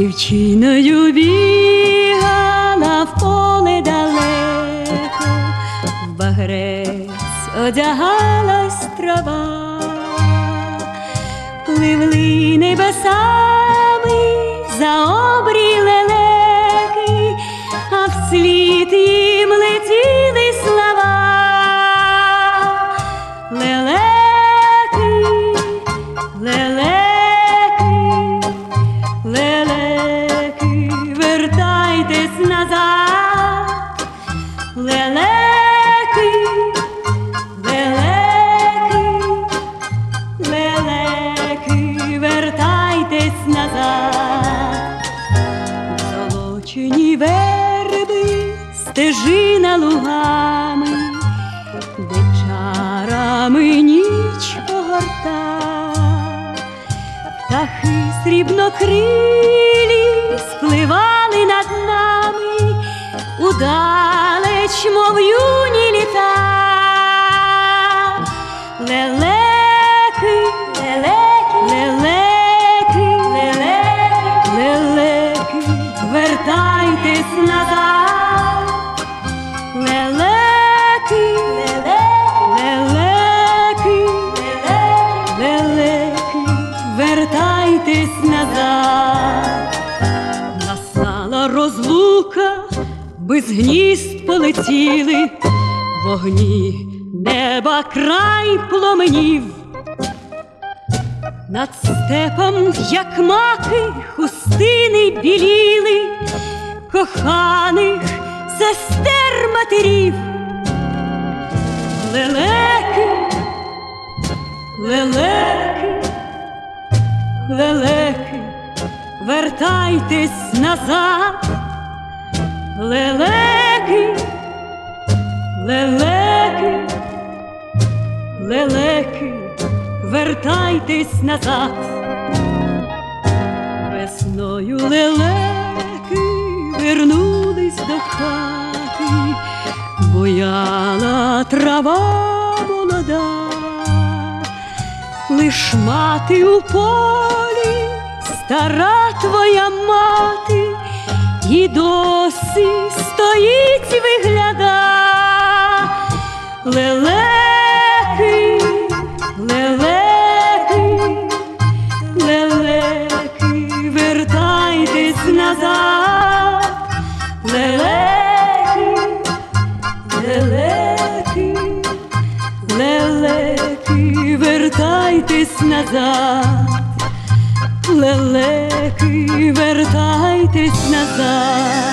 Дівчиною бігала в поле далеко, в багрець одягалась трава, пливли небесами за обрій лелеки, а вслід їм летіли слова. Лелеки, лелеки, лелеки, вертайтесь назад. Лелеки, лелеки, лелеки, вертайтесь назад. Золочені верби, стежина лугами, де чарами ніч погорта. Птахи срібнокрилі спливали над нами удалеч, мов юні літа. Лелеки, лелеки, лелеки, лелеки, лелеки, вертайтесь назад. Лелеки, лелеки, лелеки, вертайтесь назад. Настала розлука, без гнізд полетіли, вогні неба край пломенів. Над степом, як маки, хустини біліли коханих сестер матерів. Лелеки, лелеки, лелеки, вертайтесь назад. Лелеки, лелеки, лелеки, вертайтесь назад. Весною лелеки вернулись до хати, буяла трава молода, лиш мати у полі, стара твоя мати, і досі стоїть вигляда. Лелеки, лелеки, лелеки, вертайтесь назад. Лелеки, лелеки, лелеки, вертайтесь назад. Лелеки, вертайтесь назад.